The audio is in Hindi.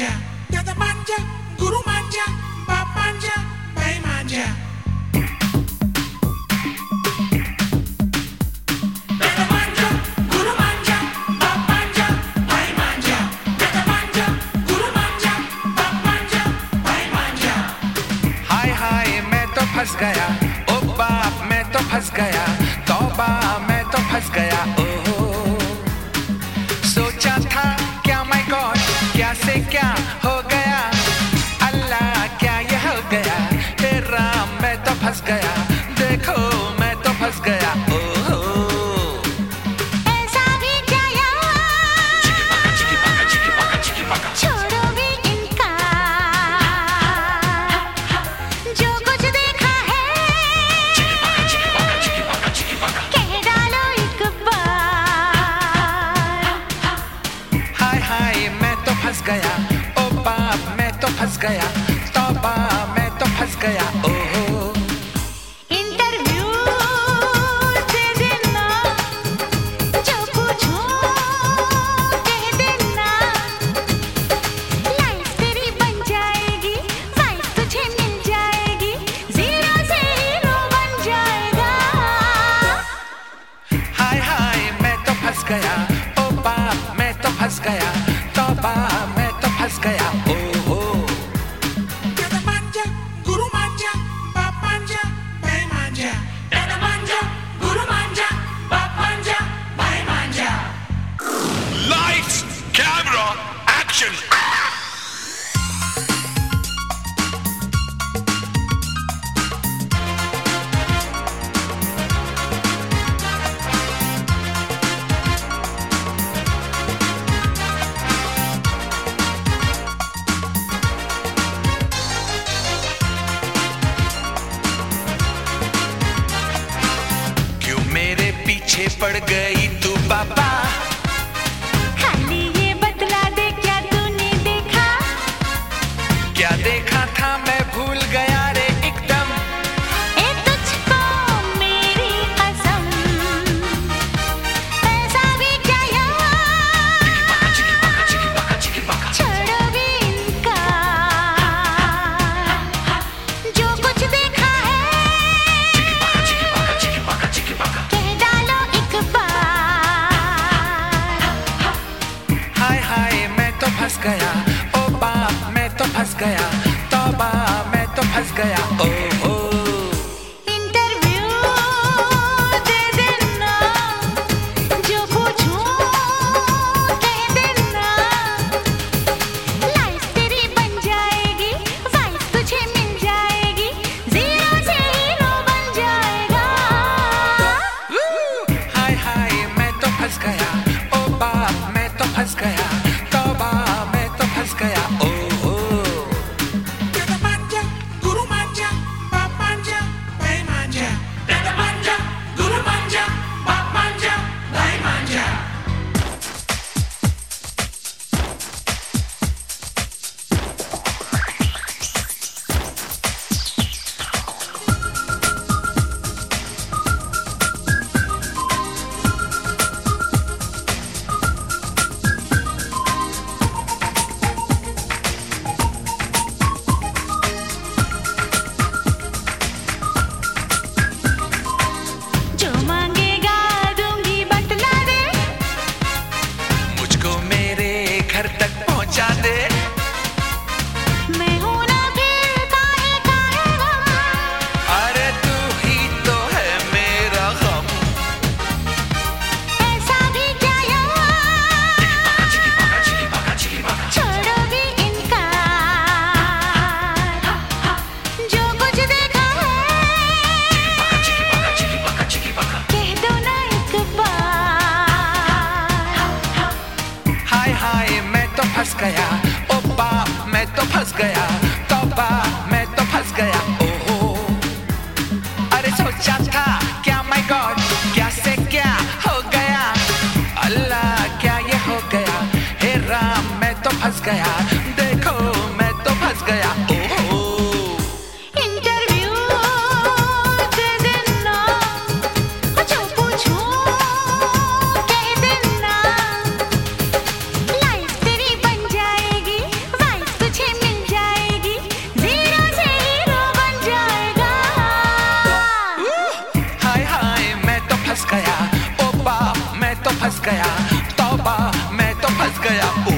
manja, dada manja, guru manja, bap manja, bhai manja. Dada manja, guru manja, bap manja, bhai manja. Dada manja, guru manja, bap manja, bhai manja. हाय हाय मैं तो फंस गया, ओ बाप मैं तो फंस गया, तौबा मैं तो फंस गया, ओहो। सोचा था क्या माय गॉड, क्या से क्या हो गया, अल्लाह क्या ये हो गया, हे राम मैं तो फंस गया, देखो मैं तो फंस गया, ओहो। ऐसा भी क्या यार, छोड़ो भी इनकार, जो कुछ देखा है कह डालो एक बार। हाय हाय मैं तो फंस गया, ओ बाप मैं तो फंस गया, तौबा मैं तो फंस गया, ओहो। इंटरव्यू दे देना, जो पूछूं कह देना, लाइफ तेरी बन जाएगी, वाइफ तुझे मिल जाएगी, जीरो से हीरो बन जाएगा। हाय हाय मैं तो फंस गया, ओ बाप मैं तो फंस गया, तौबा मैं तो फंस गया, ओहो। Dada manja, guru manja, bap manja, bhai manja. Dada manja, guru manja, bap manja, bhai manja. Lights, camera, action! क्यों मेरे पीछे पड़ गई तू बाबा, खाली ये बतला दे क्या तूने देखा, क्या देखा था मैं भूल गया रे एकदम, ए तुझको मेरी कसम। ऐसा भी क्या यार, छोड़ो भी इनकार, जो कुछ देखा है कह डालो एक बार। हाय हाय मैं तो फंस गया, ओ बाप मैं तो फंस गया, तौबा मैं तो फंस गया, ओहो। इंटरव्यू दे देना, जो पूछूं कह देना, लाइफ तेरी बन जाएगी, वाइफ तुझे मिल जाएगी, जीरो से हीरो बन जाएगा। हाय हाय मैं तो फंस गया, ओ बाप मैं तो फंस गया, तौबा मैं तो फंस गया, ओहो। Dada manja, guru manja, bap manja, bhai manja. Dada manja, guru manja, bap manja, bhai manja. जो मांगेगा दूंगी बतला दे, मुझको मेरे घर तक पहुंचा दे, मैं हूं ना फिर काहे काहे गम। अरे तू ही तो है मेरा गम। ऐसा भी क्या यार, छोड़ो भी इनकार, जो कुछ देखा है कह दो ना एक बार। हाय हाय मैं तो फंस गया, ओ बाप मैं तो फंस गया, तौबा मैं तो फंस गया, ओहो। अरे सोचा था क्या माय गॉड, क्या से क्या हो गया, अल्लाह क्या ये हो गया, हे राम मैं तो फंस गया, देखो मैं तो फंस गया, ओहो। इंटरव्यू दे देना, जो पूछूं कह देना, लाइफ तेरी बन जाएगी, वाइफ गया